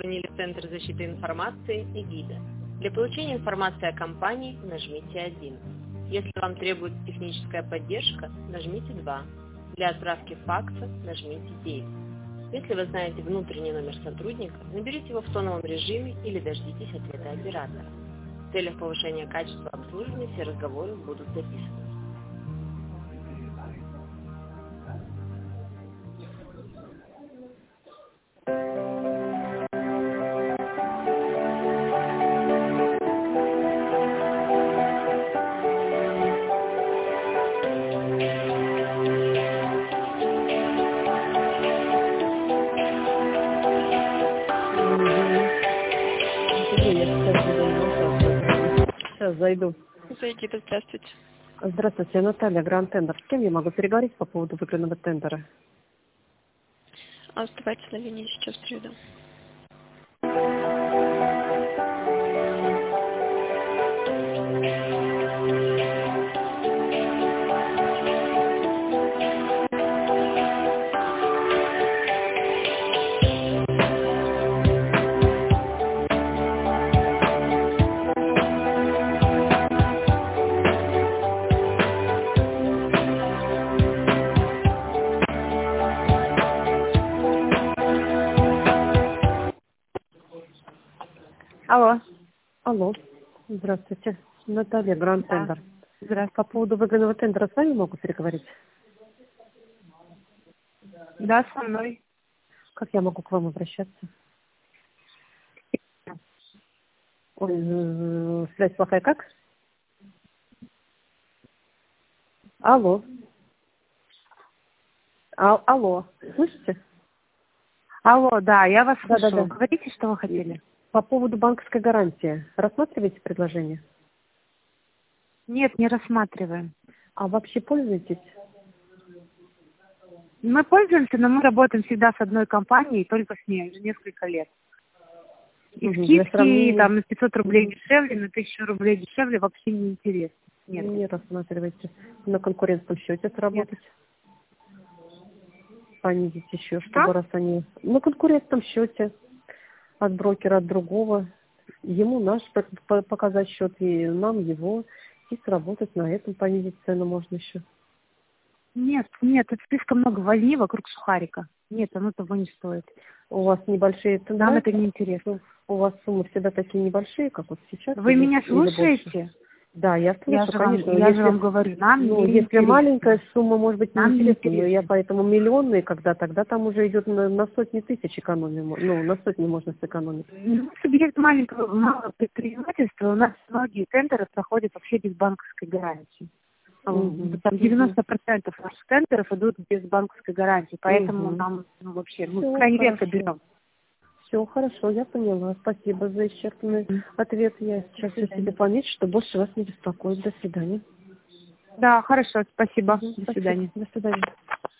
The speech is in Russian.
позвонили в Центр защиты информации «Эгида». Для получения информации о компании нажмите 1. Если вам требуется техническая поддержка, нажмите 2. Для отправки факса нажмите 9. Если вы знаете внутренний номер сотрудника, наберите его в тоновом режиме или дождитесь ответа оператора. В целях повышения качества обслуживания все разговоры будут записаны. Сейчас зайду. Зайдите, здравствуйте. Здравствуйте, Наталья, Гранд Тендер. С кем я могу переговорить по поводу выигранного тендера? Оставайтесь на линии, сейчас приеду. Алло. Алло, здравствуйте, Наталья, Гранд Тендер. Здравствуйте. По поводу выигранного тендера с вами могу переговорить? Да, со мной. Как я могу к вам обращаться? Ой, связь плохая, как? Алло. Алло, слышите? Алло, да, я вас слышу. Да. Говорите, что вы хотели. По поводу банковской гарантии. Рассматриваете предложение? Нет, не рассматриваем. А вообще пользуетесь? Мы пользуемся, но мы работаем всегда с одной компанией, только с ней, уже несколько лет. И Для скидки, сравнения... там, на 500 рублей дешевле, на 1000 рублей дешевле вообще не интересно. Нет. Не рассматривайте. На конкурентном счете сработать. Понизить еще, чтобы раз они... На конкурентном счете от брокера, от другого. Ему наш показать счет, и нам его. И сработать на этом, понизить цену можно еще. Нет, это слишком много возни вокруг сухарика. Нет, оно того не стоит. У вас небольшие... Нам это не интересно. У вас суммы всегда такие небольшие, как вот сейчас? Вы меня слушаете? Да, я слышу, конечно. Я же вам говорю, нам не если маленькая сумма, может быть, нам не интересна, но я поэтому миллионные, тогда там уже идет на сотни тысяч экономии, на сотни можно сэкономить. Субъект маленького малого предпринимательства, у нас многие тендеры проходят вообще без банковской гарантии. Там 90% наших тендеров идут без банковской гарантии, поэтому нам вообще, крайне редко берем. Все хорошо, я поняла. Спасибо за исчерпанный ответ. Я сейчас все себе пометить, что больше вас не беспокоит. До свидания. Да, хорошо, спасибо. До свидания. До свидания.